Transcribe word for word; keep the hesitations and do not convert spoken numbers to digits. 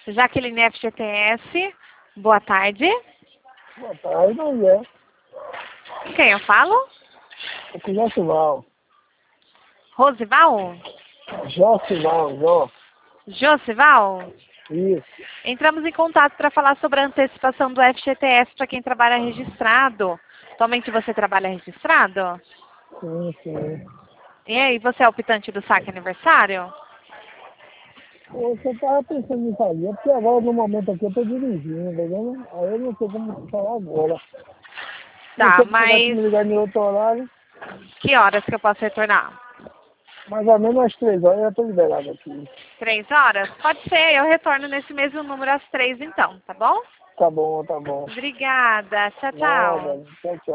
Jaqueline F G T S, boa tarde. Boa tarde, não é? Quem eu falo? Aqui Josival. Rosival? Josival, Jó. Josival? Isso. Entramos em contato para falar sobre a antecipação do F G T S para quem trabalha registrado. Atualmente você trabalha registrado? Sim, sim. E aí, você é optante do saque aniversário? Você estava pensando em fazer, porque agora no momento aqui eu estou dirigindo, entendeu? Aí eu não sei como falar agora. Tá, Se você mas pudesse me ligar em outro horário, que horas que eu posso retornar? mais ou menos às três horas eu já estou liberado aqui. Três horas? Pode ser, eu retorno nesse mesmo número às três então, tá bom? Tá bom, tá bom. Obrigada, tchau, tchau. Nada, tchau, tchau.